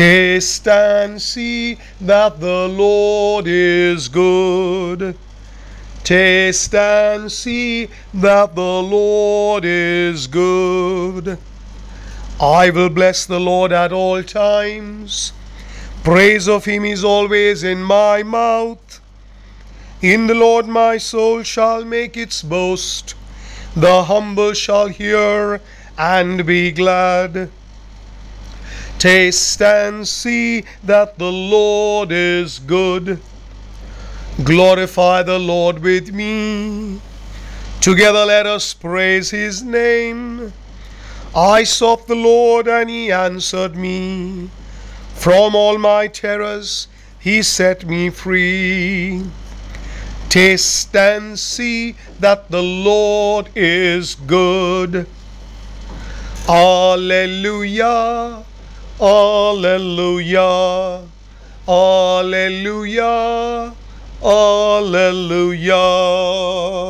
Taste and see that the Lord is good. Taste and see that the Lord is good. I will bless the Lord at all times. Praise of him is always in my mouth. In the Lord my soul shall make its boast. The humble shall hear and be glad. Taste and see that the Lord is good. Glorify the Lord with me. Together let us praise his name. I sought the Lord, and he answered me. From all my terrors he set me free. Taste and see that the Lord is good. Alleluia, alleluia, alleluia, alleluia.